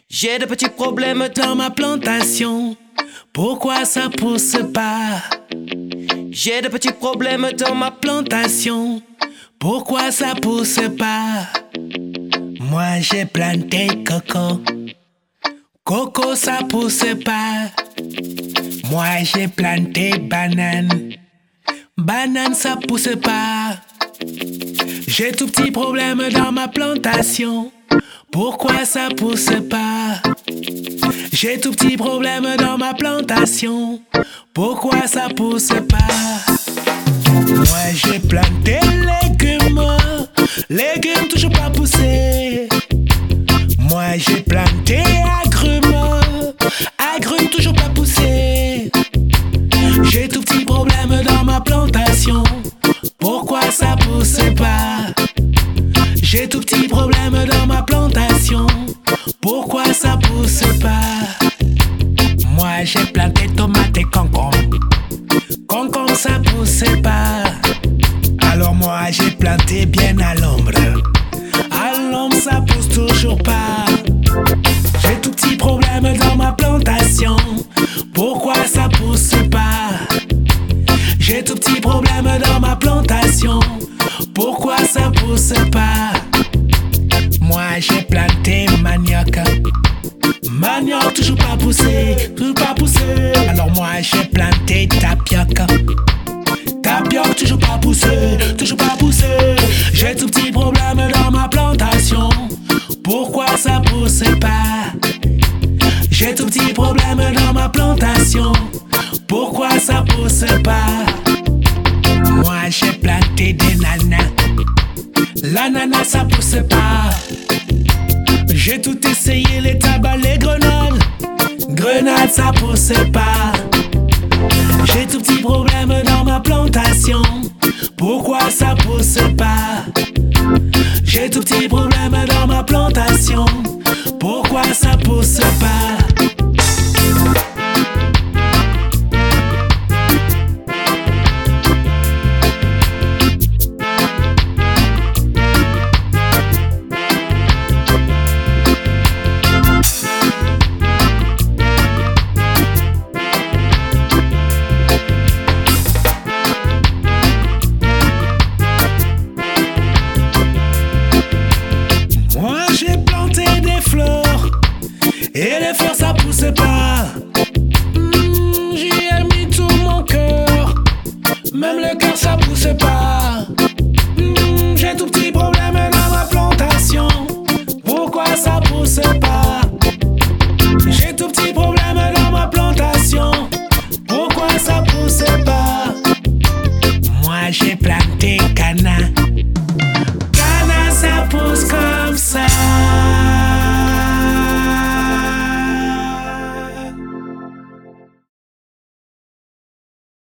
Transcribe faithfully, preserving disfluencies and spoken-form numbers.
J'ai de petits problèmes dans ma plantation. Pourquoi ça pousse pas? J'ai de petits problèmes dans ma plantation. Pourquoi ça pousse pas? Moi j'ai planté coco. Coco ça pousse pas. Moi j'ai planté banane. Banane ça pousse pas. J'ai tout petit problème dans ma plantation. Pourquoi ça pousse pas? J'ai tout petit problème dans ma plantation. Pourquoi ça pousse pas? Moi j'ai planté légumes. Légumes toujours pas poussés. Moi j'ai planté agrumes. Agrumes toujours pas poussés. J'ai tout petit problème dans ma plantation. Pourquoi ça pousse pas? J'ai tout petit problème dans ma plantation. Pourquoi ça pousse pas? Moi j'ai planté tomates et concombre. Concombre ça pousse pas. Alors moi j'ai planté bien à l'ombre. À l'ombre ça pousse toujours pas. J'ai tout petit problème dans ma plantation. Pourquoi ça pousse pas? J'ai tout petit problème dans ma plantation. Pourquoi ça pousse pas? Moi j'ai planté manioc. Manioc toujours pas poussé, toujours pas poussé. Alors moi j'ai planté tapioc. Tapioc toujours pas poussé, toujours pas poussé. J'ai tout petit problème dans ma plantation. Pourquoi ça pousse pas? J'ai tout petit problème dans ma plantation. Pourquoi ça pousse pas? Moi j'ai planté des nanas. L'ananas ça pousse pas. J'ai tout essayé, les tabacs, les grenades. Grenades ça pousse pas. J'ai tout petit problème dans ma plantation. Pourquoi ça pousse pas? J'ai tout petit problème dans ma plantation. Pourquoi ça pousse pas? Et les fleurs ça pousse pas. mmh, J'y ai mis tout mon cœur. Même le cœur ça pousse pas.